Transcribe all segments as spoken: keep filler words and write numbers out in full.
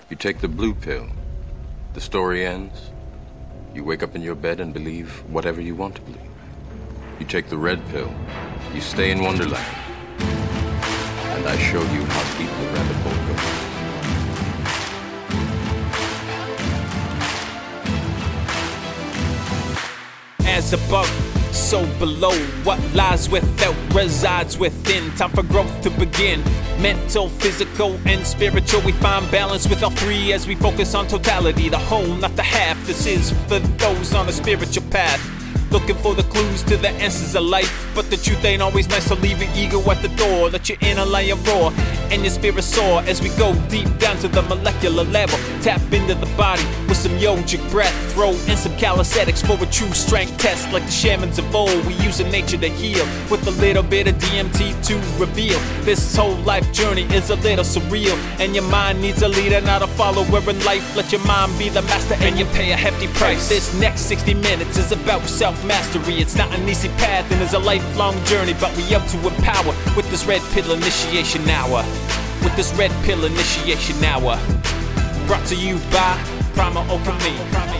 You take the blue pill. The story ends. You wake up in your bed and believe whatever you want to believe. You take the red pill. You stay in Wonderland. And I show you how deep the rabbit hole goes. As above, so below. What lies without resides within. Time for growth to begin. Mental, physical, and spiritual. We find balance with all three as we focus on totality. The whole, not the half. This is for those on a spiritual path, looking for the clues to the answers of life. But the truth ain't always nice, so leave your ego at the door. Let your inner lion roar and your spirit soar as we go deep down to the molecular level. Tap into the body with some yogic breath. Throw in some calisthenics for a true strength test. Like the shamans of old, we use nature to heal with a little bit of D M T to reveal. This whole life journey is a little surreal, and your mind needs a leader, not a follower in life. Let your mind be the master and you pay a hefty price. This next sixty minutes is about self-mastery. It's not an easy path and it's a lifelong journey, but we up to empower with this red pill initiation hour. With this red pill initiation hour, brought to you by Primal Alchemy.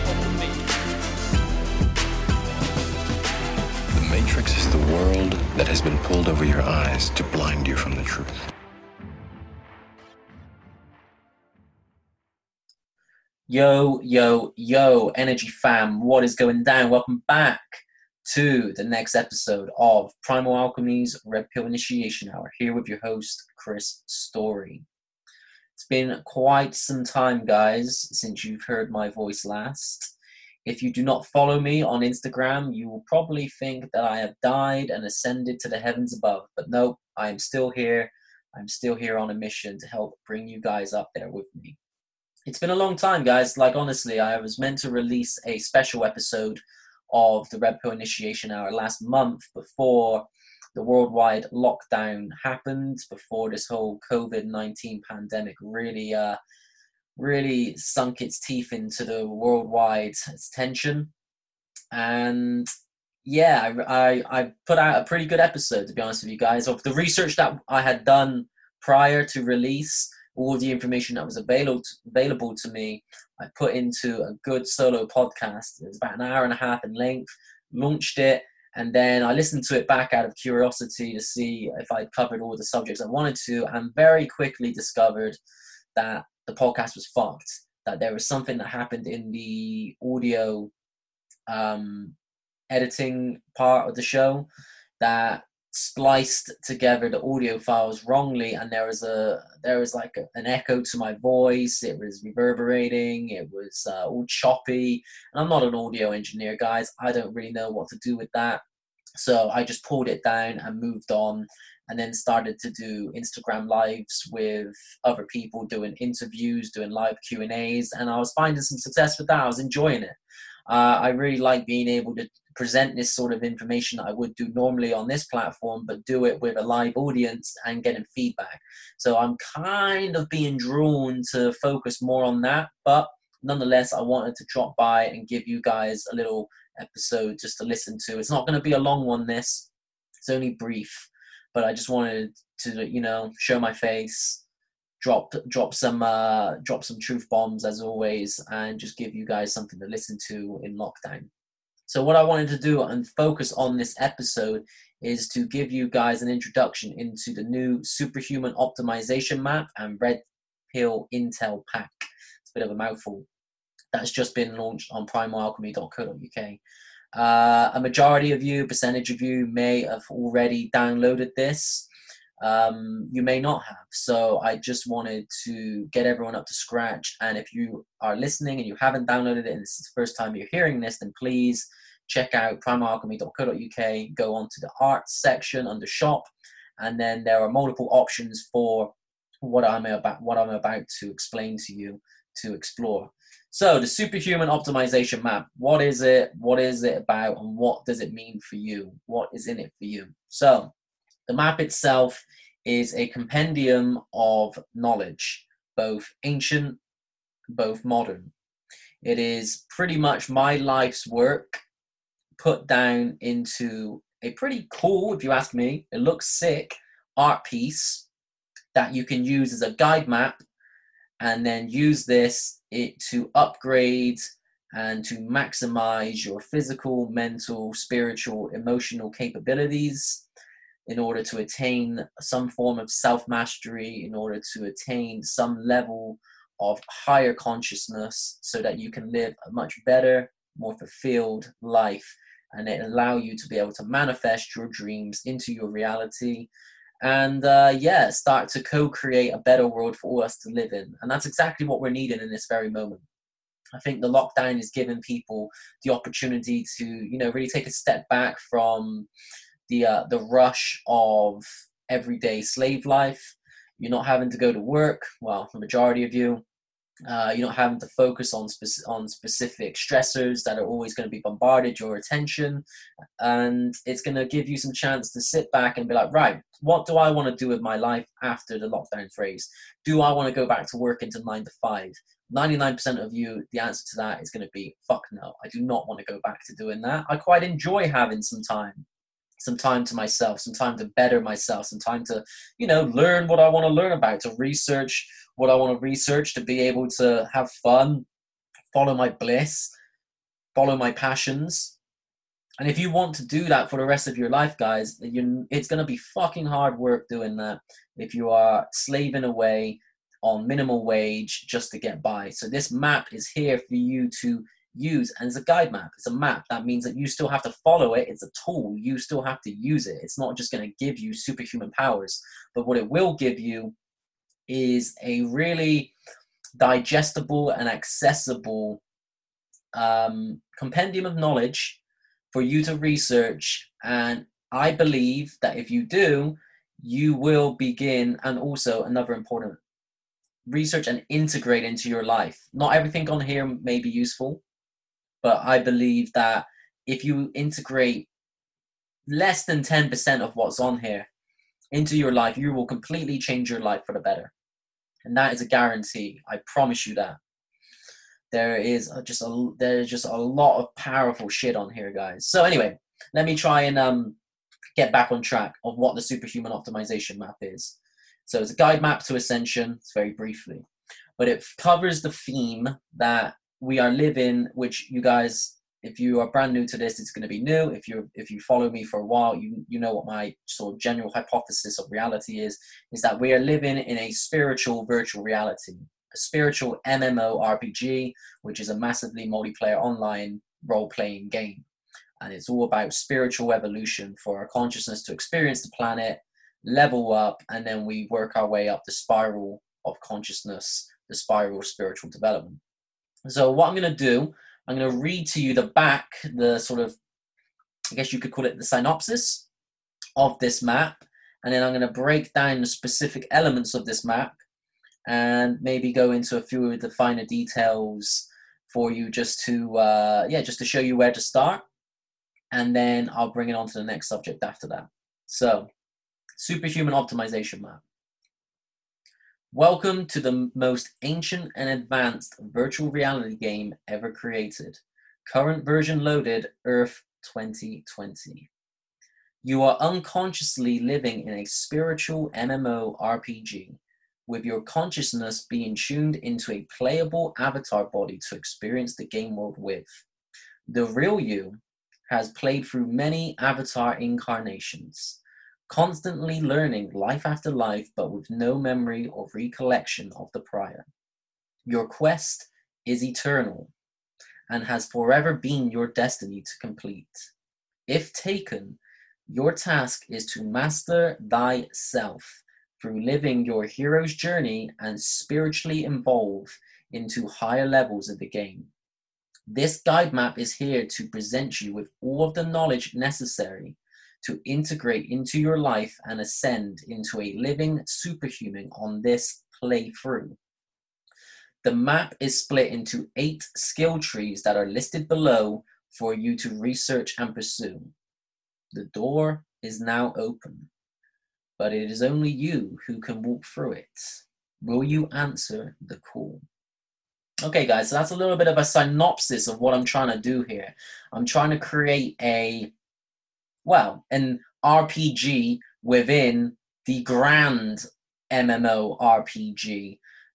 The Matrix is the world that has been pulled over your eyes to blind you from the truth. Yo, yo, yo, Energy fam, what is going down? Welcome back to the next episode of Primal Alchemy's Red Pill Initiation Hour, here with your host, Chris Story. It's been quite some time, guys, since you've heard my voice last. If you do not follow me on Instagram, you will probably think that I have died and ascended to the heavens above. But no, I am still here. I'm still here on a mission to help bring you guys up there with me. It's been a long time, guys. Like, honestly, I was meant to release a special episode of the Red Pill Initiation Hour last month before the worldwide lockdown happened, before this whole covid nineteen pandemic really, uh, really sunk its teeth into the worldwide attention. And yeah, I, I, I put out a pretty good episode, to be honest with you guys, of the research that I had done prior to release. All the information that was available available to me, I put into a good solo podcast. It was about an hour and a half in length, launched it, and then I listened to it back out of curiosity to see if I'd covered all the subjects I wanted to, and very quickly discovered that the podcast was fucked, that there was something that happened in the audio um, editing part of the show that spliced together the audio files wrongly, and there was a there was like a, an echo to my voice. It was reverberating, it was uh, all choppy, and I'm not an audio engineer, guys. I don't really know what to do with that, so I just pulled it down and moved on, and then started to do Instagram lives with other people, doing interviews, doing live Q and A's, and I was finding some success with that. I was enjoying it. uh, I really like being able to present this sort of information that I would do normally on this platform, but do it with a live audience and getting feedback. So I'm kind of being drawn to focus more on that, but nonetheless, I wanted to drop by and give you guys a little episode just to listen to. It's not going to be a long one, this. It's only brief, but I just wanted to, you know, show my face, drop drop some uh, drop some truth bombs as always, and just give you guys something to listen to in lockdown. So what I wanted to do and focus on this episode is to give you guys an introduction into the new Superhuman Optimization Map and Red Pill Intel Pack. It's a bit of a mouthful. That's just been launched on primal alchemy dot co dot uk. Uh, a majority of you, percentage of you, may have already downloaded this. Um, you may not have. So I just wanted to get everyone up to scratch. And if you are listening and you haven't downloaded it and this is the first time you're hearing this, then please check out primal alchemy dot co dot uk, go on to the arts section under shop, and then there are multiple options for what I'm about, what I'm about to explain to you to explore. So the Superhuman Optimization Map, what is it? What is it about? And what does it mean for you? What is in it for you? So the map itself is a compendium of knowledge, both ancient, both modern. It is pretty much my life's work put down into a pretty cool, if you ask me, it looks sick, art piece that you can use as a guide map and then use this it to upgrade and to maximize your physical, mental, spiritual, emotional capabilities in order to attain some form of self-mastery, in order to attain some level of higher consciousness, so that you can live a much better, more fulfilled life, and it allow you to be able to manifest your dreams into your reality, and uh, yeah, start to co-create a better world for all us to live in. And that's exactly what we're needing in this very moment. I think the lockdown is giving people the opportunity to, you know, really take a step back from the uh, the rush of everyday slave life. You're not having to go to work, well, the majority of you. Uh, you're not having to focus on, spec- on specific stressors that are always going to be bombarded your attention. And it's going to give you some chance to sit back and be like, right, what do I want to do with my life after the lockdown phase? Do I want to go back to work into nine to five? ninety-nine percent of you, the answer to that is going to be, fuck no, I do not want to go back to doing that. I quite enjoy having some time. some time to myself, some time to better myself, some time to, you know, learn what I want to learn about, to research what I want to research, to be able to have fun, follow my bliss, follow my passions. And if you want to do that for the rest of your life, guys, you, it's going to be fucking hard work doing that if you are slaving away on minimal wage just to get by. So this map is here for you to use, and it's a guide map. It's a map. That means that you still have to follow it. It's a tool. You still have to use it. It's not just going to give you superhuman powers, but what it will give you is a really digestible and accessible um, compendium of knowledge for you to research. And I believe that if you do, you will begin, and also another important, research and integrate into your life. Not everything on here may be useful, but I believe that if you integrate less than ten percent of what's on here into your life, you will completely change your life for the better. And that is a guarantee. I promise you that. There is just a, there's just a lot of powerful shit on here, guys. So anyway, let me try and um, get back on track of what the Superhuman Optimization Map is. So it's a guide map to ascension, it's very briefly, but it covers the theme that we are living, which you guys, if you are brand new to this, it's going to be new. If you if you follow me for a while, you you know what my sort of general hypothesis of reality is, is that we are living in a spiritual virtual reality, a spiritual M M O R P G, which is a massively multiplayer online role-playing game. And it's all about spiritual evolution for our consciousness to experience the planet, level up, and then we work our way up the spiral of consciousness, the spiral of spiritual development. So what I'm going to do, I'm going to read to you the back, the sort of, I guess you could call it the synopsis of this map, and then I'm going to break down the specific elements of this map and maybe go into a few of the finer details for you, just to, uh, yeah, just to show you where to start, and then I'll bring it on to the next subject after that. So, Superhuman Optimization Map. Welcome to the most ancient and advanced virtual reality game ever created. Current version loaded, Earth twenty twenty. You are unconsciously living in a spiritual M M O R P G, with your consciousness being tuned into a playable avatar body to experience the game world with. The real you has played through many avatar incarnations, constantly learning life after life, but with no memory or recollection of the prior. Your quest is eternal and has forever been your destiny to complete. If taken, your task is to master thyself through living your hero's journey and spiritually evolve into higher levels of the game. This guide map is here to present you with all of the knowledge necessary to integrate into your life and ascend into a living superhuman on this playthrough. The map is split into eight skill trees that are listed below for you to research and pursue. The door is now open, but it is only you who can walk through it. Will you answer the call? Okay, guys, so that's a little bit of a synopsis of what I'm trying to do here. I'm trying to create a well, an R P G within the grand M M O R P G,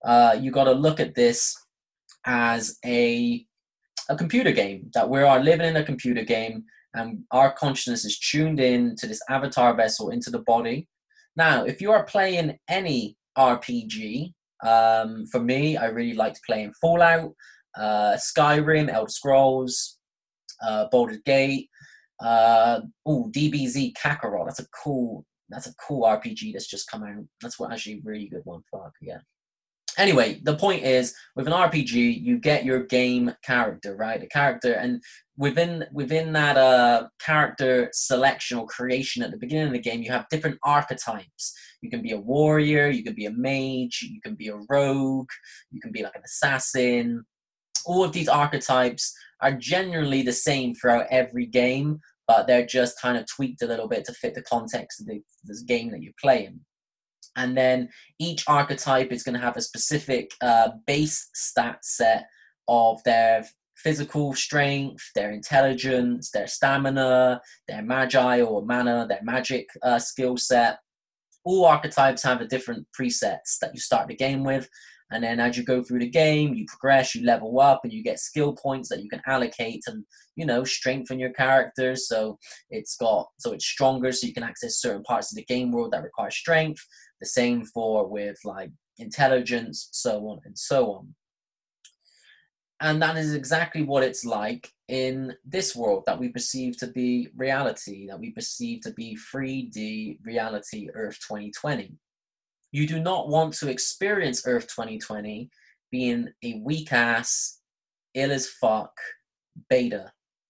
uh, you got to look at this as a a computer game, that we are living in a computer game and our consciousness is tuned in to this avatar vessel into the body. Now, if you are playing any R P G, um, for me, I really liked playing Fallout, uh, Skyrim, Elder Scrolls, uh, Baldur's Gate, uh, oh, D B Z Kakarot. That's a cool, that's a cool R P G that's just come out. That's what actually a really good one. Fuck yeah. Anyway, the point is, with an R P G, you get your game character, right? The character, and within within that uh, character selection or creation at the beginning of the game, you have different archetypes. You can be a warrior, you can be a mage, you can be a rogue, you can be like an assassin. All of these archetypes are generally the same throughout every game, but they're just kind of tweaked a little bit to fit the context of the, this game that you're playing. And then each archetype is going to have a specific uh, base stat set of their physical strength, their intelligence, their stamina, their magi or mana, their magic uh, skill set. All archetypes have a different presets that you start the game with. And then as you go through the game, you progress, you level up, and you get skill points that you can allocate and, you know, strengthen your character. So it's got, so it's stronger, so you can access certain parts of the game world that require strength. The same for with like intelligence, so on and so on. And that is exactly what it's like in this world that we perceive to be reality, that we perceive to be three D reality, Earth twenty twenty. You do not want to experience Earth twenty twenty being a weak-ass, ill as fuck beta.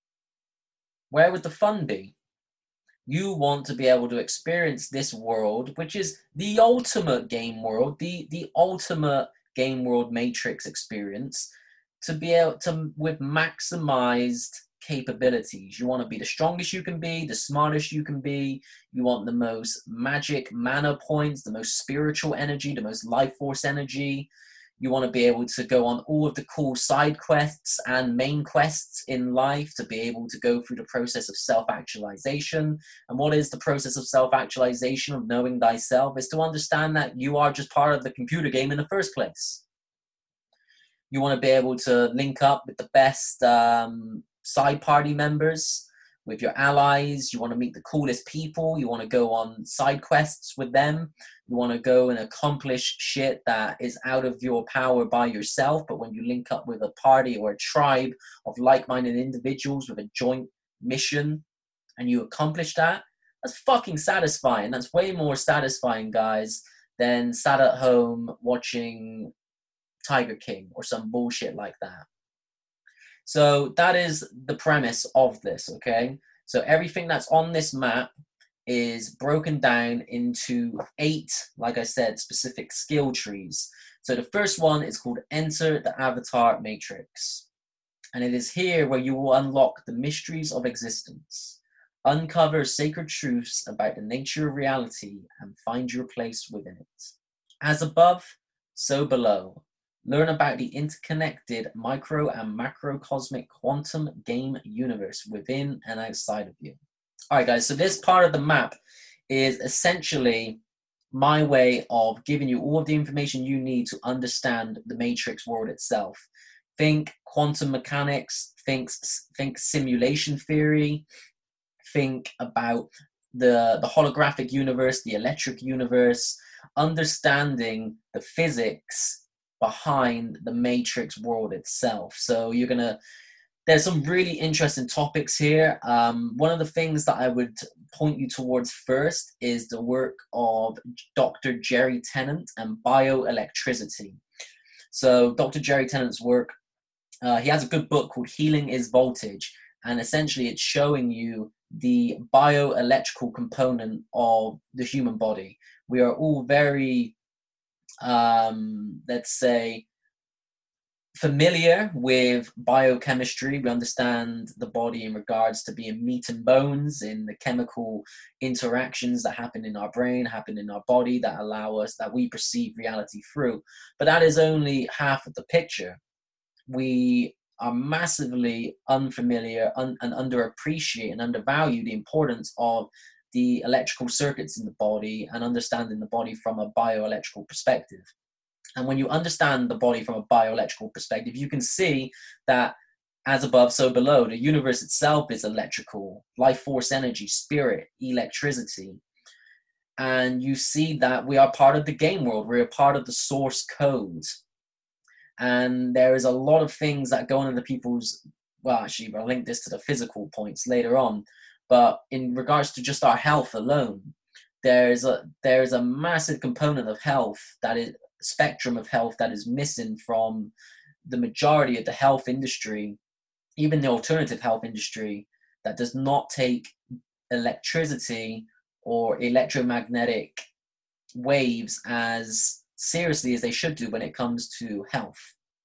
Where would the fun be? You want to be able to experience this world, which is the ultimate game world, the, the ultimate game world matrix experience, to be able to, with maximized capabilities. You want to be the strongest you can be, the smartest you can be. You want the most magic mana points, the most spiritual energy, the most life force energy. You want to be able to go on all of the cool side quests and main quests in life, to be able to go through the process of self-actualization. And what is the process of self-actualization, of knowing thyself? Is to understand that you are just part of the computer game in the first place. You want to be able to link up with the best um, side party members, with your allies. You want to meet the coolest people. You want to go on side quests with them. You want to go and accomplish shit that is out of your power by yourself. But when you link up with a party or a tribe of like-minded individuals with a joint mission and you accomplish that, that's fucking satisfying. That's way more satisfying, guys, than sat at home watching Tiger King or some bullshit like that. So that is the premise of this, okay? So everything that's on this map is broken down into eight, like I said, specific skill trees. So the first one is called Enter the Avatar Matrix. And it is here where you will unlock the mysteries of existence, uncover sacred truths about the nature of reality, and find your place within it. As above, so below. Learn about the interconnected micro and macrocosmic quantum game universe within and outside of you. All right, guys, so this part of the map is essentially my way of giving you all of the information you need to understand the Matrix world itself. Think quantum mechanics, think, think simulation theory, think about the, the holographic universe, the electric universe, understanding the physics behind the Matrix world itself. So you're gonna, there's some really interesting topics here. Um, one of the things that I would point you towards first is the work of Doctor Jerry Tennant and bioelectricity. So Doctor Jerry Tennant's work, uh, he has a good book called Healing is Voltage, and essentially it's showing you the bioelectrical component of the human body. We are all very um, let's say, familiar with biochemistry. We understand the body in regards to being meat and bones, in the chemical interactions that happen in our brain, happen in our body, that allow us, that we perceive reality through. But that is only half of the picture. We are massively unfamiliar un- and underappreciate and undervalue the importance of the electrical circuits in the body and understanding the body from a bioelectrical perspective. And when you understand the body from a bioelectrical perspective, you can see that as above, so below. The universe itself is electrical, life force energy, spirit, electricity. And you see that we are part of the game world. We're a part of the source code. And there is a lot of things that go on in the people's, well, actually, I'll link this to the physical points later on. But in regards to just our health alone, there's a, there's a massive component of health, that is spectrum of health, that is missing from the majority of the health industry, even the alternative health industry, that does not take electricity or electromagnetic waves as seriously as they should do when it comes to health.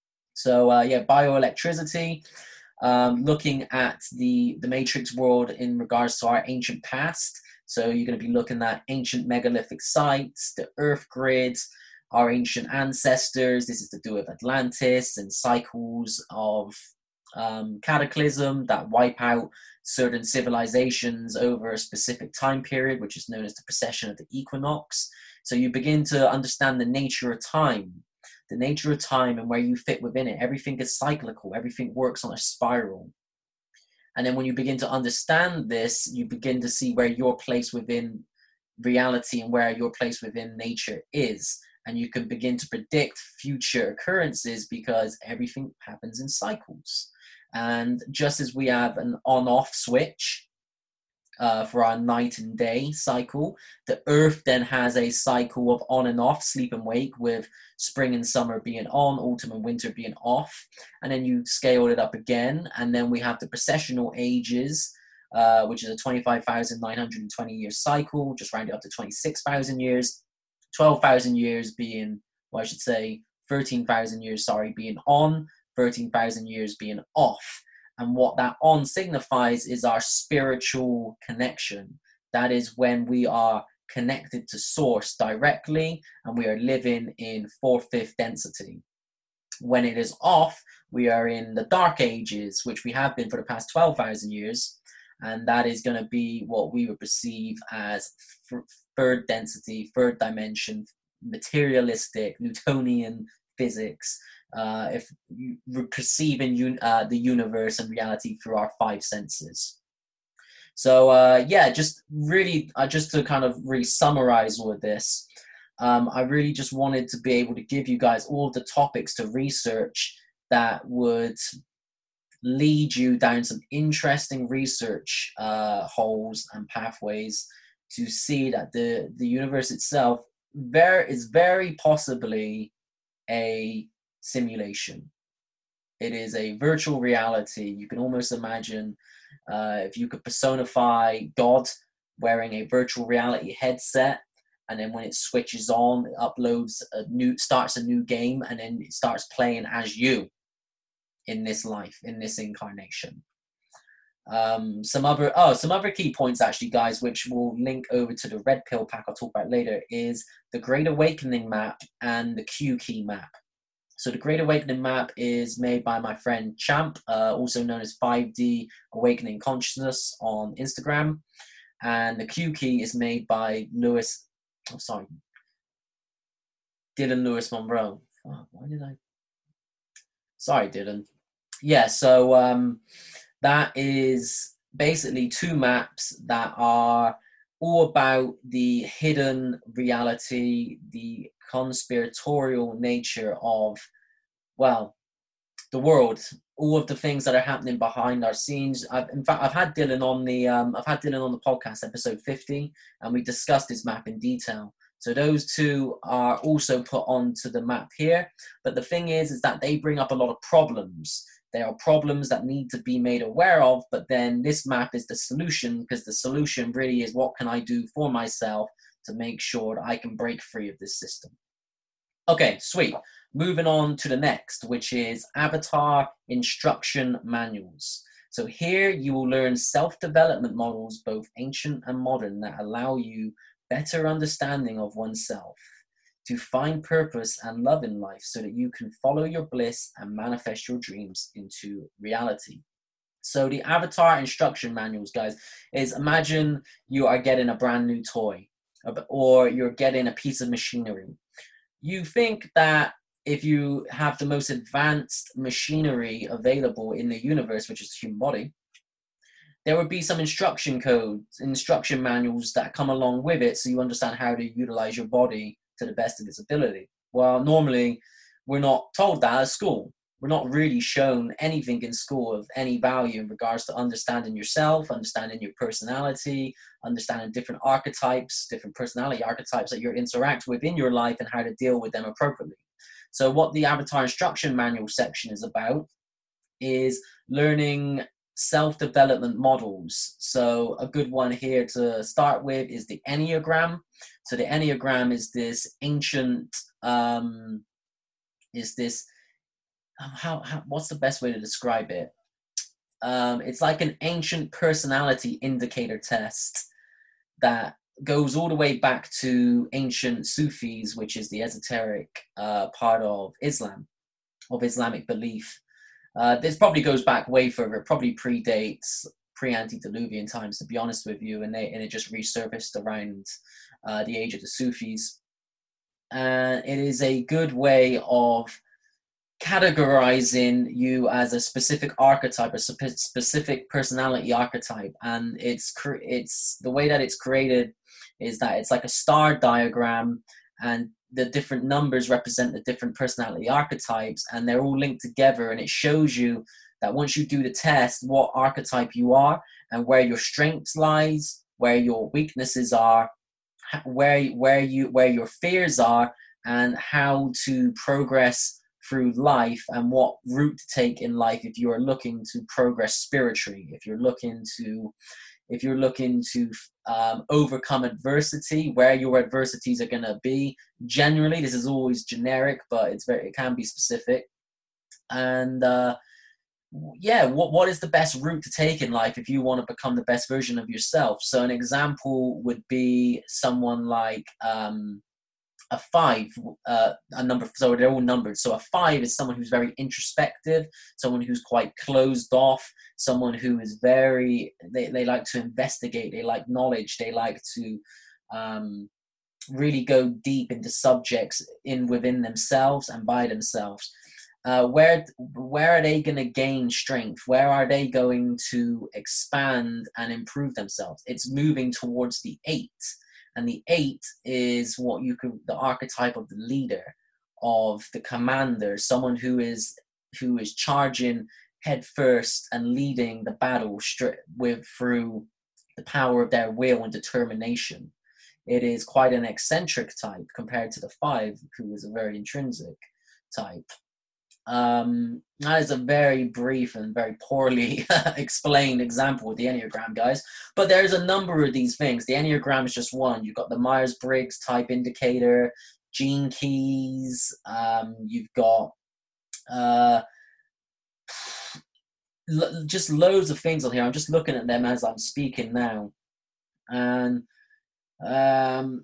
So uh, yeah, bioelectricity, um, looking at the, the matrix world in regards to our ancient past. So you're going to be looking at ancient megalithic sites, the earth grids, our ancient ancestors. This is to do with Atlantis and cycles of um, cataclysm that wipe out certain civilizations over a specific time period, which is known as the precession of the equinox. So you begin to understand the nature of time, the nature of time and where you fit within it. Everything is cyclical. Everything works on a spiral. And then when you begin to understand this, you begin to see where your place within reality and where your place within nature is. And you can begin to predict future occurrences because everything happens in cycles. And just as we have an on-off switch uh, for our night and day cycle, the earth then has a cycle of on and off, sleep and wake, with spring and summer being on, autumn and winter being off. And then you scale it up again. And then we have the precessional ages, uh, which is a twenty-five thousand nine hundred twenty year cycle, just rounded up to twenty-six thousand years. twelve thousand years being, well, I should say thirteen thousand years, sorry, being on, thirteen thousand years being off. And what that on signifies is our spiritual connection. That is when we are connected to source directly and we are living in four-fifth density. When it is off, we are in the dark ages, which we have been for the past twelve thousand years. And that is going to be what we would perceive as third density, third dimension, materialistic, Newtonian physics, uh, if we're perceiving un- uh, the universe and reality through our five senses. So uh, yeah, just really, uh, just to kind of really summarize all of this, um, I really just wanted to be able to give you guys all the topics to research that would lead you down some interesting research uh, holes and pathways to see that the, the universe itself very, is very possibly a simulation. It is a virtual reality. You can almost imagine uh, if you could personify God wearing a virtual reality headset, and then when it switches on, it uploads a new, starts a new game, and then it starts playing as you in this life, in this incarnation. Um, some other oh, some other key points actually, guys, which will link over to the red pill pack I'll talk about later, is the Great Awakening map and the Q key map. So the Great Awakening map is made by my friend Champ, uh, also known as five D Awakening Consciousness on Instagram, and the Q key is made by Lewis. Oh, sorry, Dylan Lewis Monroe. Oh, why did I? Sorry, Dylan. Yeah, so um, that is basically two maps that are all about the hidden reality, the conspiratorial nature of, well, the world, all of the things that are happening behind our scenes. I've, in fact, I've had Dylan on the um, I've had Dylan on the podcast, episode fifty, and we discussed his map in detail. So those two are also put onto the map here. But the thing is, is that they bring up a lot of problems. There are problems that need to be made aware of, but then this map is the solution, because the solution really is what can I do for myself to make sure that I can break free of this system. Okay, sweet. Moving on to the next, which is Avatar Instruction Manuals. So here you will learn self-development models, both ancient and modern, that allow you better understanding of oneself, to find purpose and love in life so that you can follow your bliss and manifest your dreams into reality. So the Avatar Instruction Manuals, guys, is imagine you are getting a brand new toy, or you're getting a piece of machinery. you think that if you have the most advanced machinery available in the universe, which is the human body, there would be some instruction codes, instruction manuals that come along with it, so you understand how to utilize your body to the best of its ability. Well, normally we're not told that at school. We're not really shown anything in school of any value in regards to understanding yourself, understanding your personality, understanding different archetypes, different personality archetypes that you interact with in your life and how to deal with them appropriately. So what the Avatar Instruction Manual section is about is learning self-development models. So a good one here to start with is the Enneagram. So the Enneagram is this ancient, um, is this, how, how what's the best way to describe it? Um, it's like an ancient personality indicator test that goes all the way back to ancient Sufis, which is the esoteric uh, part of Islam, of Islamic belief. Uh, this probably goes back way further. It probably predates pre-antediluvian times, to be honest with you, and, they, and it just resurfaced around uh, the age of the Sufis. And it is a good way of categorizing you as a specific archetype, a specific personality archetype. And it's it's the way that it's created is that it's like a star diagram, and the different numbers represent the different personality archetypes, and they're all linked together, and it shows you that once you do the test, what archetype you are and where your strengths lies, where your weaknesses are, where where you where your fears are, and how to progress through life, and what route to take in life if you are looking to progress spiritually, if you're looking to if you're looking to um, overcome adversity, where your adversities are going to be. Generally, this is always generic, but it's very, it can be specific. And uh, yeah, what what is the best route to take in life if you want to become the best version of yourself? So an example would be someone like um, a five, uh, a number, so they're all numbered. So a five is someone who's very introspective, someone who's quite closed off, someone who is very, they, they like to investigate, they like knowledge, they like to um, really go deep into subjects in within themselves and by themselves. Uh, where where are they going to gain strength? Where are they going to expand and improve themselves? It's moving towards the eight. And the eight is what you could, the archetype of the leader, of the commander, someone who is who is charging head first and leading the battle straight with through the power of their will and determination. It is quite an eccentric type compared to the five, who is a very intrinsic type. Um, that is a very brief and very poorly explained example with the Enneagram, guys. But there's a number of these things. The Enneagram is just one. You've got the Myers-Briggs type indicator, gene keys. Um, you've got uh, l- just loads of things on here. I'm just looking at them as I'm speaking now. And um,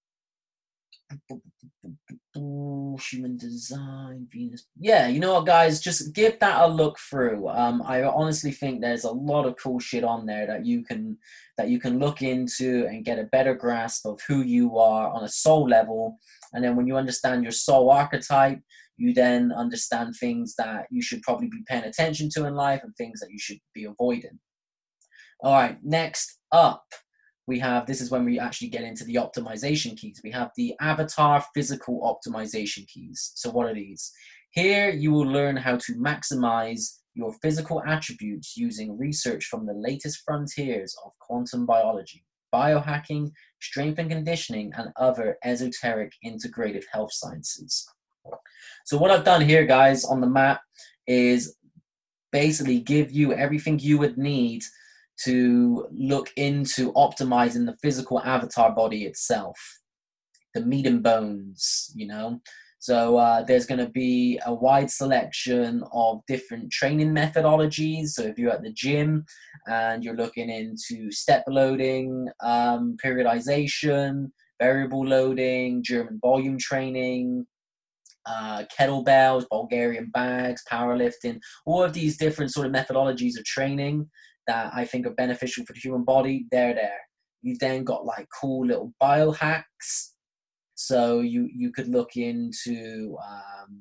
human design, Venus. Yeah, you know what, guys? Just give that a look through. Um, I honestly think there's a lot of cool shit on there that you can that you can look into and get a better grasp of who you are on a soul level. And then when you understand your soul archetype, you then understand things that you should probably be paying attention to in life and things that you should be avoiding. All right, next up, we have, this is when we actually get into the optimization keys. We have the Avatar Physical Optimization Keys. So what are these? Here you will learn how to maximize your physical attributes using research from the latest frontiers of quantum biology, biohacking, strength and conditioning, and other esoteric integrative health sciences. So what I've done here, guys, on the map is basically give you everything you would need to look into optimizing the physical avatar body itself, the meat and bones, you know. So uh, there's going to be a wide selection of different training methodologies. So if you're at the gym and you're looking into step loading, um, periodization, variable loading, German volume training, uh, kettlebells, Bulgarian bags, powerlifting, all of these different sort of methodologies of training that I think are beneficial for the human body, they're there. You've then got like cool little biohacks So you, you could look into um,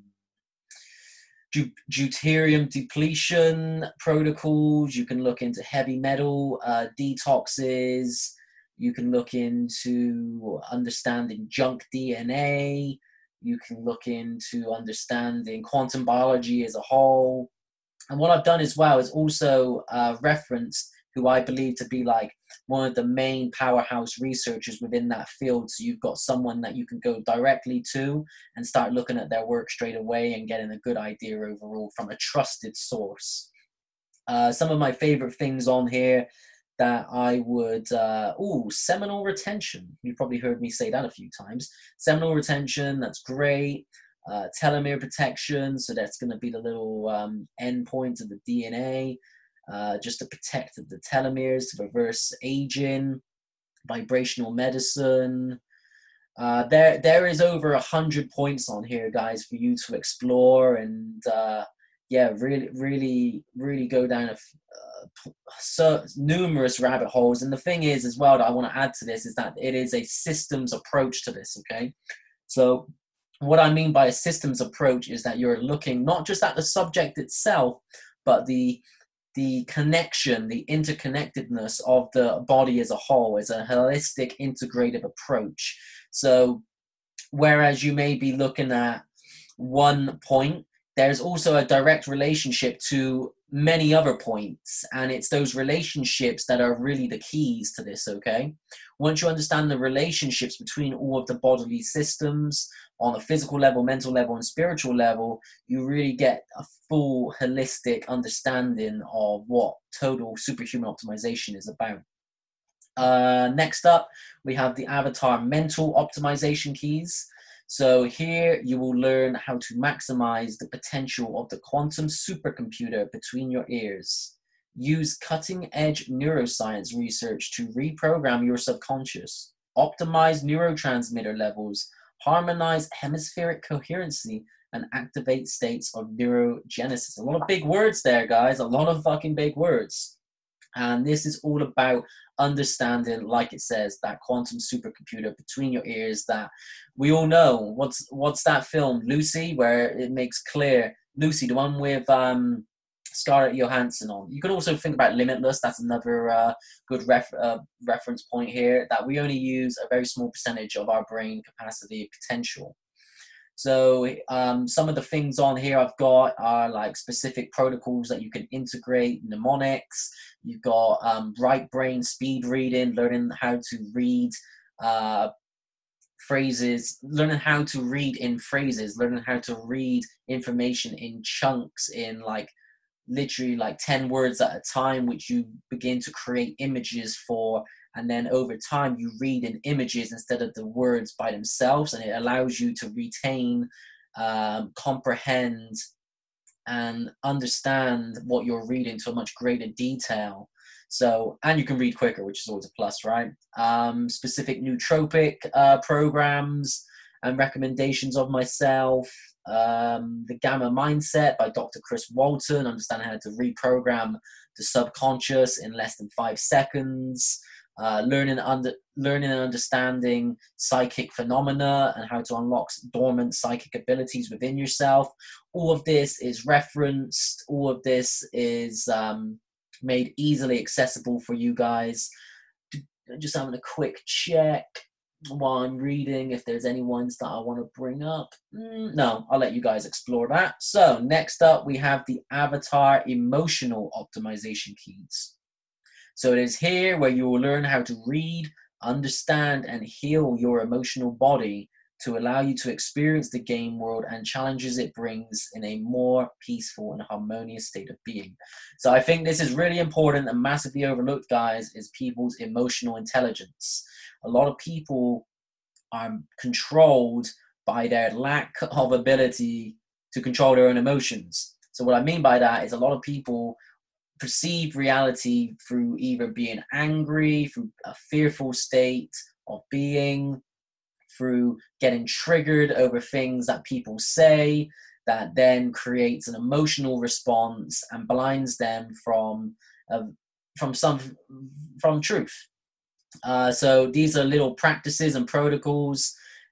deuterium depletion protocols. You can look into heavy metal uh, detoxes. You can look into understanding junk D N A. You can look into understanding quantum biology as a whole. And what I've done as well is also uh, referenced who I believe to be like one of the main powerhouse researchers within that field. So you've got someone that you can go directly to and start looking at their work straight away and getting a good idea overall from a trusted source. Uh, some of my favorite things on here that I would, uh, oh, seminal retention. You've probably heard me say that a few times. Seminal retention, that's great. Uh, telomere protection, so that's going to be the little um, endpoint of the D N A. Uh, just to protect the telomeres, to reverse aging, vibrational medicine. Uh, there, there is over a hundred points on here, guys, for you to explore and uh, yeah, really, really, really go down a, uh, so numerous rabbit holes. And the thing is, as well, that I want to add to this is that it is a systems approach to this. Okay, so what I mean by a systems approach is that you're looking not just at the subject itself, but the the connection, the interconnectedness of the body as a whole, as a holistic, integrative approach. So whereas you may be looking at one point, there's also a direct relationship to many other points, and it's those relationships that are really the keys to this, okay? Once you understand the relationships between all of the bodily systems on a physical level, mental level, and spiritual level, you really get a full holistic understanding of what total superhuman optimization is about. Uh, next up, we have the Avatar mental optimization keys. So here you will learn how to maximize the potential of the quantum supercomputer between your ears. Use cutting-edge neuroscience research to reprogram your subconscious, optimize neurotransmitter levels, harmonize hemispheric coherency, and activate states of neurogenesis. A lot of big words there, guys. A lot of fucking big words. And this is all about understanding, like it says, that quantum supercomputer between your ears that we all know. What's what's that film, Lucy, where it makes clear, Lucy, the one with um, Scarlett Johansson on. You could also think about Limitless. That's another uh, good ref, uh, reference point here, that we only use a very small percentage of our brain capacity potential. So um, some of the things on here I've got are like specific protocols that you can integrate, mnemonics. You've got um, right brain speed reading, learning how to read uh, phrases, learning how to read in phrases, learning how to read information in chunks, in like literally like ten words at a time, which you begin to create images for. And then over time, you read in images instead of the words by themselves. And it allows you to retain, um, comprehend, and understand what you're reading to a much greater detail. So, and you can read quicker, which is always a plus, right? Um, specific nootropic uh, programs and recommendations of myself. Um, the Gamma Mindset by Doctor Chris Walton, understanding how to reprogram the subconscious in less than five seconds. Uh, learning, under, learning and understanding psychic phenomena and how to unlock dormant psychic abilities within yourself. All of this is referenced. All of this is um, made easily accessible for you guys. Just having a quick check while I'm reading if there's any ones that I want to bring up. Mm, no, I'll let you guys explore that. So next up, we have the Avatar emotional optimization keys. So it is here where you will learn how to read, understand, and heal your emotional body to allow you to experience the game world and challenges it brings in a more peaceful and harmonious state of being. So I think this is really important and massively overlooked, guys, is people's emotional intelligence. A lot of people are controlled by their lack of ability to control their own emotions. So what I mean by that is a lot of people perceive reality through either being angry, through a fearful state of being, through getting triggered over things that people say, that then creates an emotional response and blinds them from uh, from some from truth. Uh, so these are little practices and protocols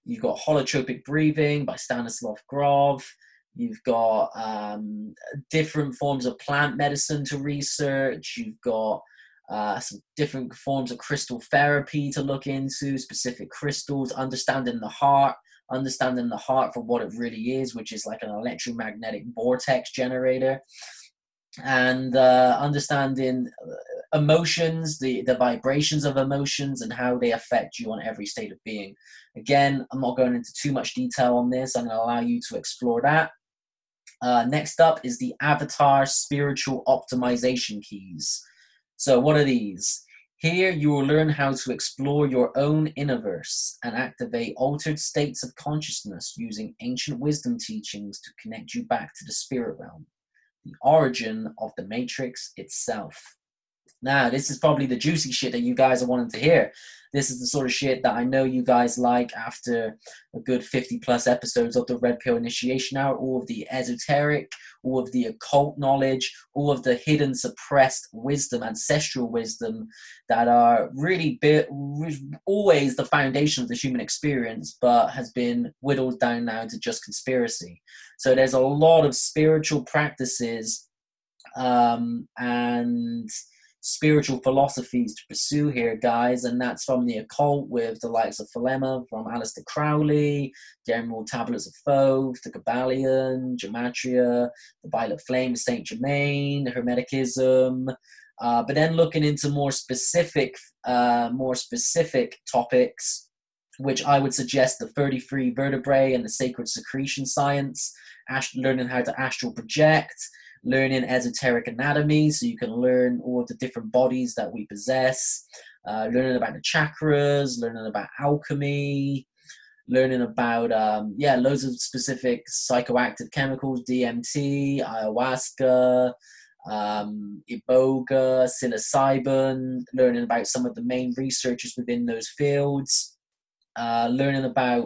You've got holotropic breathing by Stanislav Grof. You've got um, different forms of plant medicine to research. You've got uh, some different forms of crystal therapy to look into, specific crystals, understanding the heart, understanding the heart for what it really is, which is like an electromagnetic vortex generator. And uh, understanding emotions, the, the vibrations of emotions and how they affect you on every state of being. Again, I'm not going into too much detail on this. I'm going to allow you to explore that. Uh, next up is the Avatar Spiritual Optimization Keys. So what are these? Here you will learn how to explore your own innerverse and activate altered states of consciousness using ancient wisdom teachings to connect you back to the spirit realm. The origin of the Matrix itself. Now, this is probably the juicy shit that you guys are wanting to hear. This is the sort of shit that I know you guys like after a good fifty plus episodes of the Red Pill Initiation Hour, all of the esoteric, all of the occult knowledge, all of the hidden, suppressed wisdom, ancestral wisdom that are really be- always the foundation of the human experience, but has been whittled down now to just conspiracy. So there's a lot of spiritual practices um, and spiritual philosophies to pursue here, guys, and that's from the occult with the likes of Thelema, from Aleister Crowley, the Emerald Tablets of Thoth, the Kybalion, Gematria, the Violet Flame, Saint Germain, Hermeticism, uh, but then looking into more specific, uh, more specific topics, which I would suggest the thirty-three vertebrae and the sacred secretion science, ast- learning how to astral project, learning esoteric anatomy, so you can learn all of the different bodies that we possess, uh, learning about the chakras, learning about alchemy, learning about, um, yeah, loads of specific psychoactive chemicals, D M T, ayahuasca, um, iboga, psilocybin, learning about some of the main researchers within those fields, uh, learning about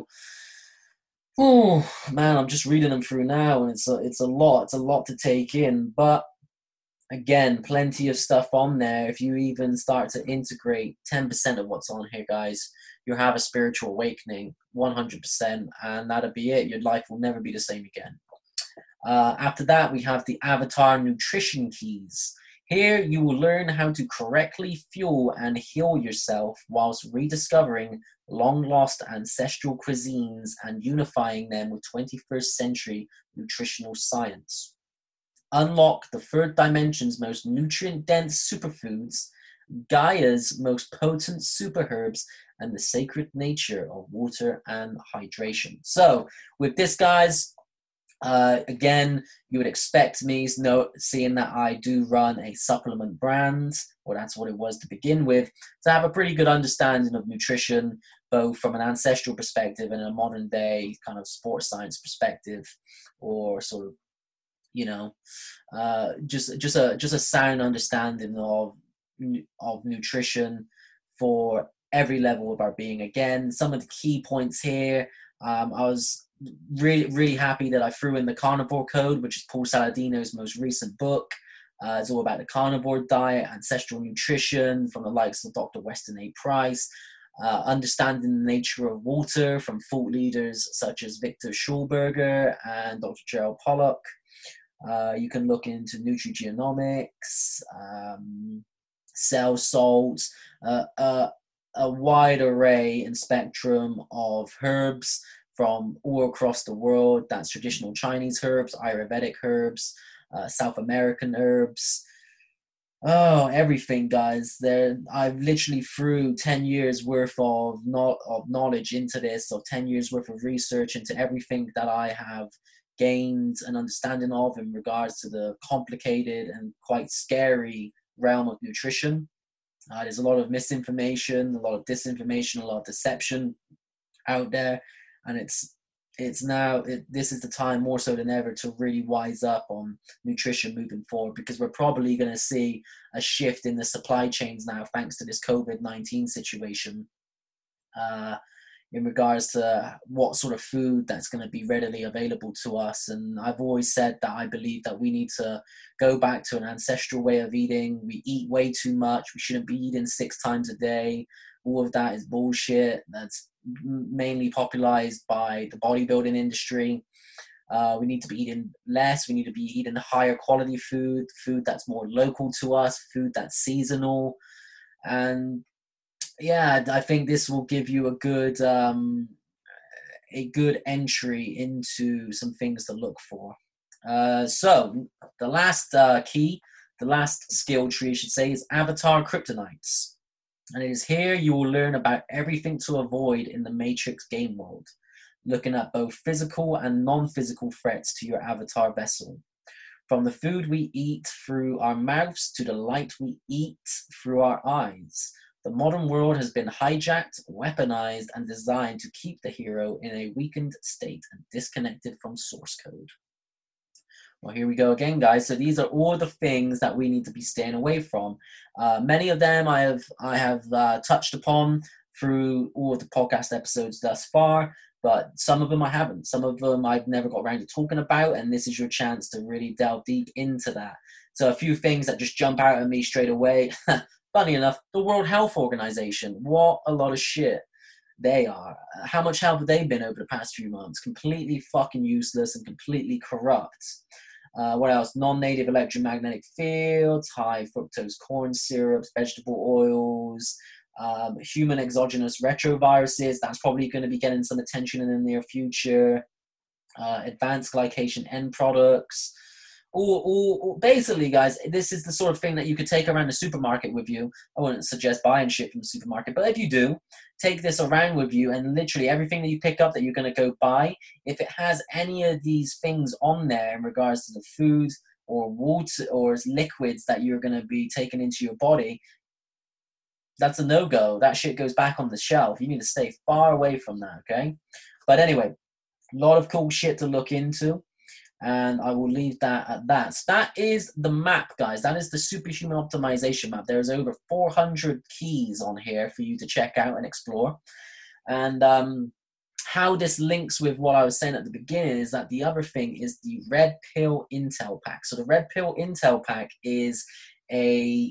oh man, I'm just reading them through now, and it's a, it's a lot. It's a lot to take in. But again, plenty of stuff on there. If you even start to integrate ten percent of what's on here, guys, you'll have a spiritual awakening, one hundred percent, and that'll be it. Your life will never be the same again. Uh, after that, we have the Avatar Nutrition Keys. Here, you will learn how to correctly fuel and heal yourself whilst rediscovering long-lost ancestral cuisines and unifying them with twenty-first century nutritional science. Unlock the third dimension's most nutrient-dense superfoods, Gaia's most potent superherbs, and the sacred nature of water and hydration. So, with this, guys, Uh, again, you would expect me, know, seeing that I do run a supplement brand, or that's what it was to begin with, to have a pretty good understanding of nutrition, both from an ancestral perspective and a modern day kind of sports science perspective, or sort of, you know, uh, just just a just a sound understanding of of nutrition for every level of our being. Again, some of the key points here. Um, I was really, really happy that I threw in the Carnivore Code, which is Paul Saladino's most recent book. Uh, it's all about the carnivore diet, ancestral nutrition from the likes of Doctor Weston A. Price, uh, understanding the nature of water from thought leaders such as Victor Schulberger and Doctor Gerald Pollack. Uh, you can look into nutrigenomics, um, cell salts, uh, uh, a wide array and spectrum of herbs from all across the world. That's traditional Chinese herbs, Ayurvedic herbs, uh, South American herbs. Oh, everything, guys. There, I've literally threw ten years worth of, not, of knowledge into this, or ten years worth of research into everything that I have gained an understanding of in regards to the complicated and quite scary realm of nutrition. Uh, there's a lot of misinformation, a lot of disinformation, a lot of deception out there. And it's it's now, it, this is the time more so than ever to really wise up on nutrition moving forward, because we're probably going to see a shift in the supply chains now, thanks to this COVID nineteen situation, uh, in regards to what sort of food that's going to be readily available to us. And I've always said that I believe that we need to go back to an ancestral way of eating. We eat way too much. We shouldn't be eating six times a day. All of that is bullshit. That's mainly popularized by the bodybuilding industry. Uh, we need to be eating less. We need to be eating higher quality food, food that's more local to us, food that's seasonal. And yeah, I think this will give you a good um, a good entry into some things to look for. Uh, so the last uh, key, the last skill tree, I should say, is Avatar Kryptonites. And it is here you will learn about everything to avoid in the Matrix game world, looking at both physical and non-physical threats to your avatar vessel. From the food we eat through our mouths to the light we eat through our eyes, the modern world has been hijacked, weaponized, and designed to keep the hero in a weakened state and disconnected from source code. Well, here we go again, guys. So these are all the things that we need to be staying away from. Uh, many of them I have I have uh, touched upon through all of the podcast episodes thus far, but some of them I haven't. Some of them I've never got around to talking about, and this is your chance to really delve deep into that. So a few things that just jump out at me straight away. Funny enough, the World Health Organization. What a lot of shit they are. How much help have they been over the past few months? Completely fucking useless and completely corrupt. Uh, what else? Non-native electromagnetic fields, high fructose corn syrups, vegetable oils, um, human exogenous retroviruses. That's probably going to be getting some attention in the near future. Uh, advanced glycation end products. All, all, all, basically, guys, this is the sort of thing that you could take around the supermarket with you. I wouldn't suggest buying shit from the supermarket, but if you do, take this around with you, and literally everything that you pick up that you're going to go buy, if it has any of these things on there in regards to the food or water or liquids that you're going to be taking into your body, that's a no-go. That shit goes back on the shelf. You need to stay far away from that, okay? But anyway, a lot of cool shit to look into. And I will leave that at that. So that is the map, guys. That is the Superhuman Optimization map. There's over four hundred keys on here for you to check out and explore. And um, how this links with what I was saying at the beginning is that the other thing is the Red Pill Intel Pack. So the Red Pill Intel Pack is a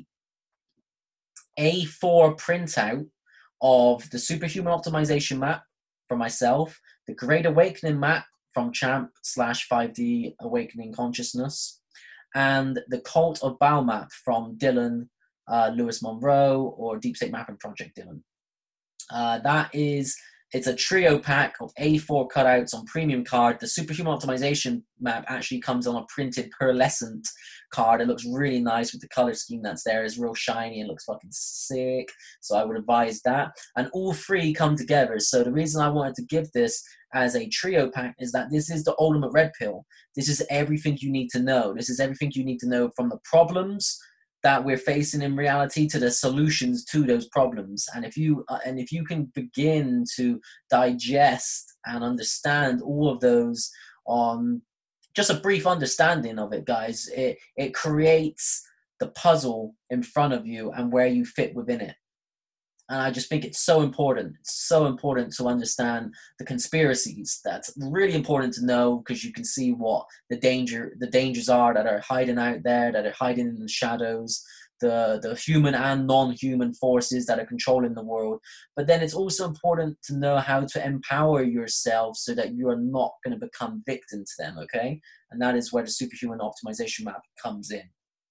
A four printout of the Superhuman Optimization map for myself, the Great Awakening map from Champ slash five D Awakening Consciousness, and the Cult of Baal map from Dylan uh, Lewis Monroe, or Deep State Mapping Project Dylan. Uh, that is, it's a trio pack of A four cutouts on premium card. The Superhuman Optimization map actually comes on a printed pearlescent card. It looks really nice with the color scheme that's there. It's real shiny and looks fucking sick. So I would advise that. And all three come together. So the reason I wanted to give this as a trio pack is that this is the ultimate red pill. This is everything you need to know. This is everything you need to know, from the problems that we're facing in reality to the solutions to those problems. And if you uh, and if you can begin to digest and understand all of those on just a brief understanding of it, guys, it it creates the puzzle in front of you and where you fit within it. And I just think it's so important. It's so important to understand the conspiracies. That's really important to know, because you can see what the danger, the dangers are that are hiding out there, that are hiding in the shadows, the, the human and non-human forces that are controlling the world. But then it's also important to know how to empower yourself so that you are not going to become victim to them, okay? And that is where the Superhuman Optimization map comes in.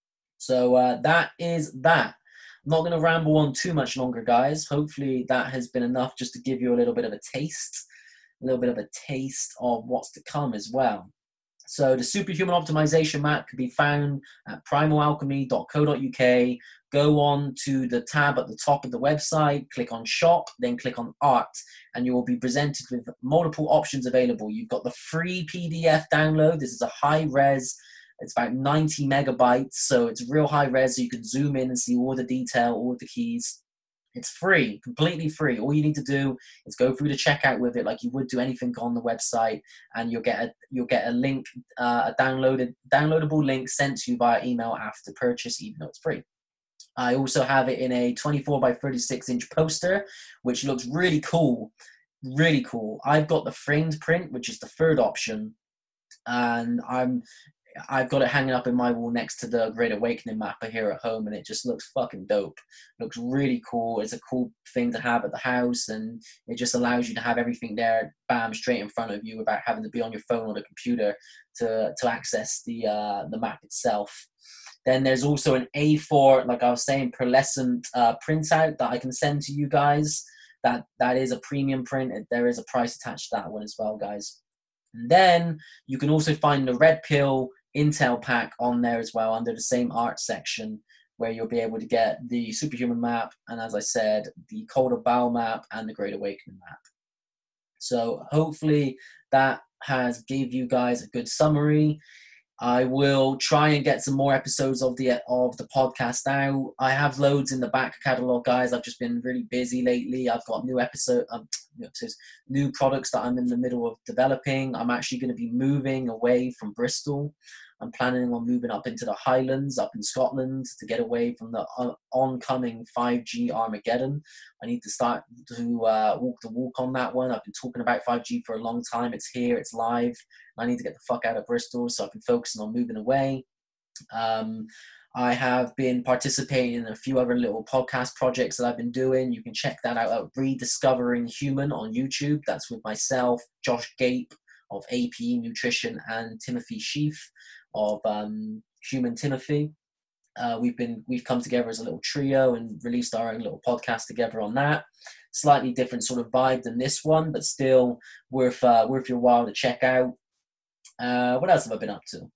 So uh, that is that. I'm not going to ramble on too much longer, guys. Hopefully that has been enough just to give you a little bit of a taste, a little bit of a taste of what's to come as well. So the Superhuman Optimization map can be found at primal alchemy dot co dot U K. Go on to the tab at the top of the website, click on shop, then click on art, and you will be presented with multiple options available. You've got the free P D F download. This is a high res. It's about ninety megabytes, so it's real high res, so you can zoom in and see all the detail, all the keys. It's free, completely free. All you need to do is go through the checkout with it like you would do anything on the website, and you'll get a you'll get a link, uh, a downloaded downloadable link sent to you via email after purchase, even though it's free. I also have it in a twenty-four by thirty-six inch poster, which looks really cool, really cool. I've got the framed print, which is the third option, and I'm I've got it hanging up in my wall next to the Great Awakening map here at home, and it just looks fucking dope. It looks really cool. It's a cool thing to have at the house, and it just allows you to have everything there, bam, straight in front of you without having to be on your phone or the computer to, to access the uh, the map itself. Then there's also an A four, like I was saying, pearlescent uh, printout that I can send to you guys. That That is a premium print. There is a price attached to that one as well, guys. And then you can also find the Red Pill Intel pack on there as well, under the same art section, where you'll be able to get the Superhuman map, and as I said, the Cult of Baal map and the Great Awakening map. So hopefully that has gave you guys a good summary. I will try and get some more episodes of the of the podcast out. I have loads in the back catalog, guys. I've just been really busy lately. I've got new episode, um, new, episodes, new products that I'm in the middle of developing. I'm actually going to be moving away from Bristol. I'm planning on moving up into the Highlands, up in Scotland, to get away from the uh, oncoming five G Armageddon. I need to start to uh, walk the walk on that one. I've been talking about five G for a long time. It's here, it's live. I need to get the fuck out of Bristol, so I've been focusing on moving away. Um, I have been participating in a few other little podcast projects that I've been doing. You can check that out at Rediscovering Human on YouTube. That's with myself, Josh Gape of A P E Nutrition, and Timothy Sheaf of um, Human Timothy. Uh, we've been we've come together as a little trio and released our own little podcast together on that. Slightly different sort of vibe than this one, but still worth uh, worth your while to check out. Uh, what else have I been up to?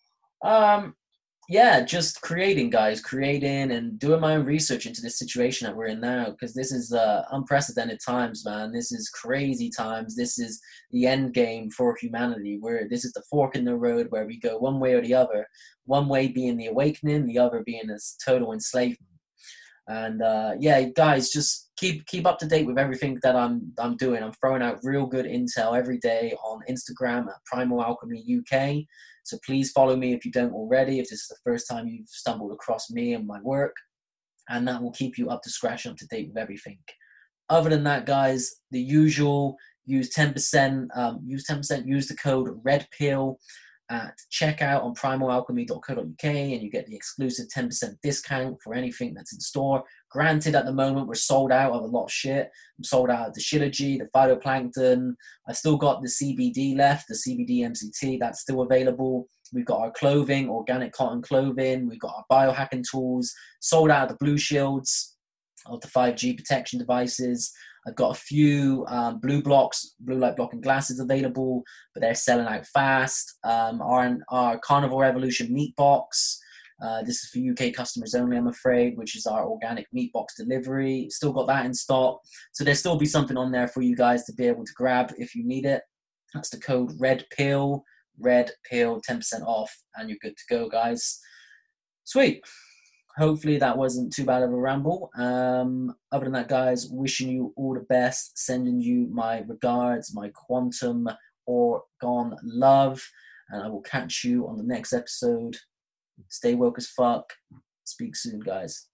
Um, yeah, just creating, guys, creating and doing my own research into this situation that we're in now, because this is uh, unprecedented times, man. This is crazy times. This is the end game for humanity. Where this is the fork in the road where we go one way or the other. One way being the awakening, the other being this total enslavement. And uh, yeah, guys, just keep keep up to date with everything that I'm I'm doing. I'm throwing out real good intel every day on Instagram at Primal Alchemy U K. So please follow me if you don't already, if this is the first time you've stumbled across me and my work. And that will keep you up to scratch and up to date with everything. Other than that, guys, the usual, use ten percent, um, use ten percent, use the code REDPILL at checkout on primal alchemy dot co dot U K, and you get the exclusive ten percent discount for anything that's in store. Granted, at the moment, we're sold out of a lot of shit. I'm sold out of the Shilajit, the phytoplankton. I've still got the C B D left, the C B D M C T, that's still available. We've got our clothing, organic cotton clothing. We've got our biohacking tools, sold out of the blue shields of the five G protection devices. I've got a few um, blue blocks, blue light blocking glasses available, but they're selling out fast. Um, our, our Carnivore Evolution meat box. Uh, this is for U K customers only, I'm afraid, which is our organic meat box delivery. Still got that in stock. So there'll still be something on there for you guys to be able to grab if you need it. That's the code REDPILL, REDPILL, ten percent off, and you're good to go, guys. Sweet. Hopefully that wasn't too bad of a ramble. Um, other than that, guys, wishing you all the best, sending you my regards, my quantum orgone love, and I will catch you on the next episode. Stay woke as fuck. Speak soon, guys.